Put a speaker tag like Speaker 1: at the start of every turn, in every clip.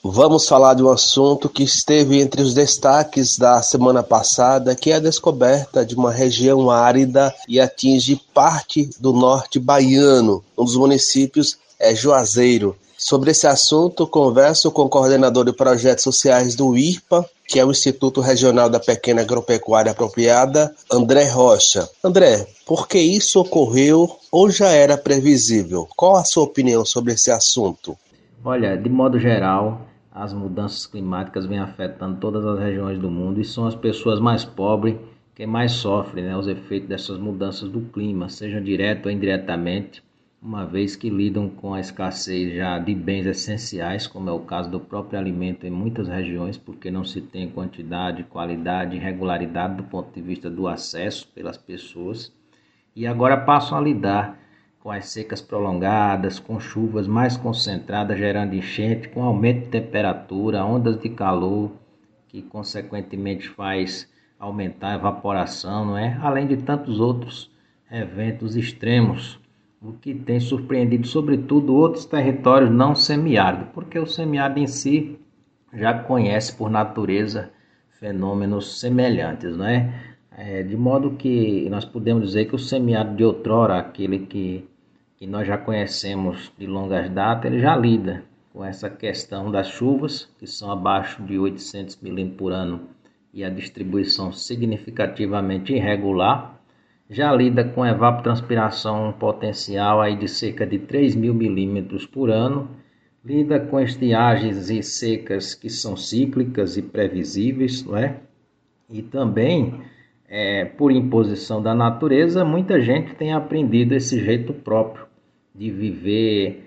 Speaker 1: Vamos falar de um assunto que esteve entre os destaques da semana passada, que é a descoberta de uma região árida e atinge parte do norte baiano. Um dos municípios é Juazeiro. Sobre esse assunto, converso com o coordenador de projetos sociais do IRPA, que é o Instituto Regional da Pequena Agropecuária Apropriada, André Rocha. André, por que isso ocorreu ou já era previsível? Qual a sua opinião sobre esse assunto?
Speaker 2: Olha, de modo geral, as mudanças climáticas vêm afetando todas as regiões do mundo e são as pessoas mais pobres que mais sofrem, os efeitos dessas mudanças do clima, seja direto ou indiretamente, uma vez que lidam com a escassez já de bens essenciais, como é o caso do próprio alimento em muitas regiões, porque não se tem quantidade, qualidade e regularidade do ponto de vista do acesso pelas pessoas, e agora passam a lidar com as secas prolongadas, com chuvas mais concentradas, gerando enchente, com aumento de temperatura, ondas de calor, que consequentemente faz aumentar a evaporação, não é? Além de tantos outros eventos extremos, o que tem surpreendido sobretudo outros territórios não semiáridos, porque o semiárido em si já conhece por natureza fenômenos semelhantes, não é? De modo que nós podemos dizer que o semiárido de outrora, aquele que nós já conhecemos de longas datas, ele já lida com essa questão das chuvas, que são abaixo de 800 milímetros por ano e a distribuição significativamente irregular, já lida com evapotranspiração potencial aí de cerca de 3.000 milímetros por ano, lida com estiagens e secas que são cíclicas e previsíveis, não é? E também, por imposição da natureza, muita gente tem aprendido esse jeito próprio de viver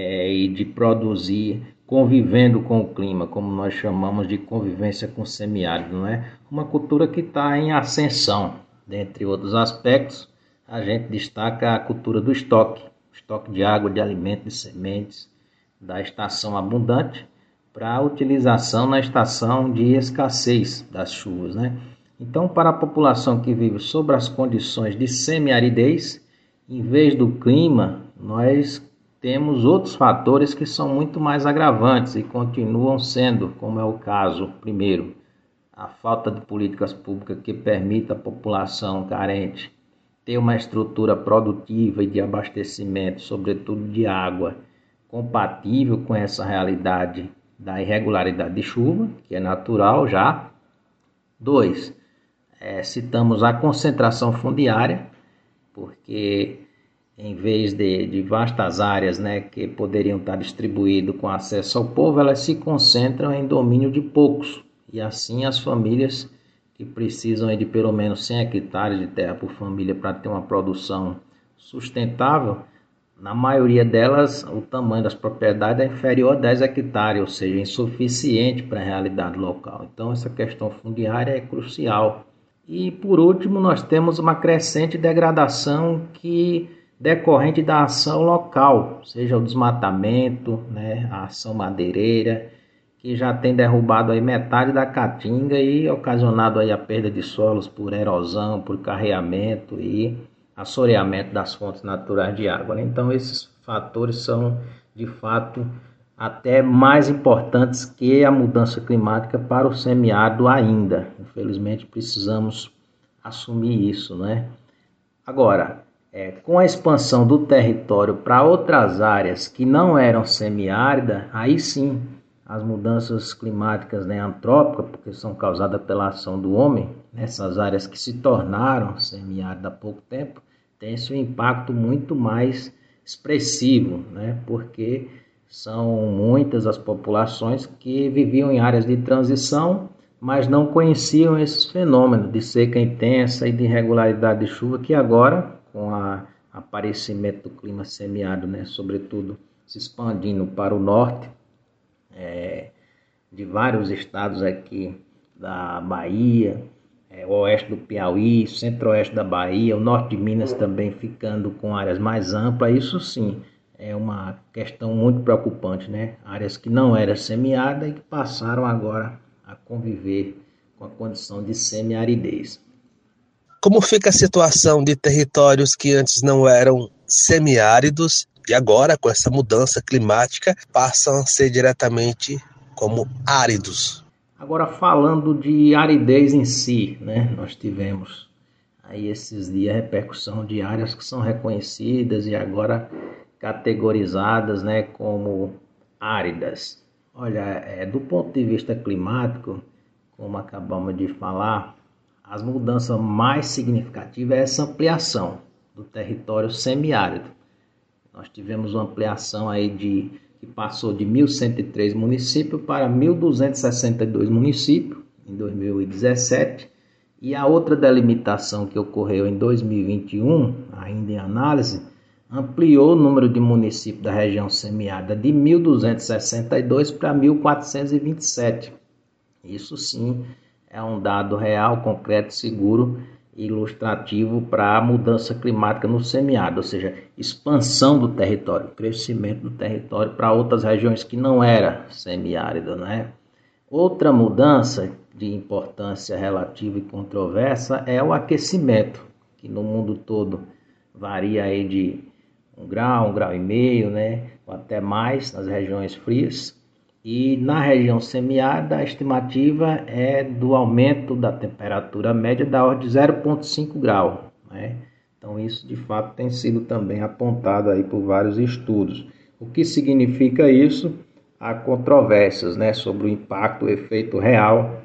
Speaker 2: e de produzir convivendo com o clima, como nós chamamos de convivência com o semiárido, não é? Uma cultura que está em ascensão. Dentre outros aspectos, a gente destaca a cultura do estoque de água, de alimento, de sementes, da estação abundante para a utilização na estação de escassez das chuvas, né? Então, para a população que vive sob as condições de semiaridez, em vez do clima, nós temos outros fatores que são muito mais agravantes e continuam sendo, como é o caso, primeiro, a falta de políticas públicas que permita à população carente ter uma estrutura produtiva e de abastecimento, sobretudo de água, compatível com essa realidade da irregularidade de chuva, que é natural já. 2, citamos a concentração fundiária, porque em vez de vastas áreas, que poderiam estar distribuídas com acesso ao povo, elas se concentram em domínio de poucos. E assim as famílias que precisam de pelo menos 100 hectares de terra por família para ter uma produção sustentável, na maioria delas o tamanho das propriedades é inferior a 10 hectares, ou seja, insuficiente para a realidade local. Então essa questão fundiária é crucial. E por último nós temos uma crescente degradação decorrente da ação local, seja o desmatamento, a ação madeireira, que já tem derrubado aí metade da caatinga e ocasionado aí a perda de solos por erosão, por carreamento e assoreamento das fontes naturais de água. Então esses fatores são de fato até mais importantes que a mudança climática para o semiárido ainda. Infelizmente precisamos assumir isso, Agora, com a expansão do território para outras áreas que não eram semiáridas, aí sim as mudanças climáticas antrópicas, porque são causadas pela ação do homem, nessas áreas que se tornaram semiáridas há pouco tempo, tem seu impacto muito mais expressivo, porque são muitas as populações que viviam em áreas de transição, mas não conheciam esses fenômenos de seca intensa e de irregularidade de chuva que agora, com o aparecimento do clima semiárido, sobretudo se expandindo para o norte, de vários estados aqui da Bahia, o oeste do Piauí, centro-oeste da Bahia, o norte de Minas também ficando com áreas mais amplas. Isso sim é uma questão muito preocupante, Áreas que não eram semiáridas e que passaram agora a conviver com a condição de semiaridez.
Speaker 1: Como fica a situação de territórios que antes não eram semiáridos e agora, com essa mudança climática, passam a ser diretamente como áridos.
Speaker 2: Agora, falando de aridez em si, né? Nós tivemos aí esses dias repercussão de áreas que são reconhecidas e agora categorizadas, né, como áridas. Olha, do ponto de vista climático, como acabamos de falar, as mudanças mais significativas é essa ampliação do território semiárido. Nós tivemos uma ampliação aí que passou de 1.103 municípios para 1.262 municípios em 2017. E a outra delimitação que ocorreu em 2021, ainda em análise, ampliou o número de municípios da região semiárida de 1.262 para 1.427. Isso sim é um dado real, concreto, seguro e ilustrativo para a mudança climática no semiárido, ou seja, expansão do território, crescimento do território para outras regiões que não era semiárido, né? Outra mudança de importância relativa e controversa é o aquecimento, que no mundo todo varia aí de 1 grau e meio, né, ou até mais nas regiões frias. E na região semiárida a estimativa é do aumento da temperatura média da ordem de 0,5 grau, né? Então isso de fato tem sido também apontado aí por vários estudos. O que significa isso? Há controvérsias, né, sobre o impacto, o efeito real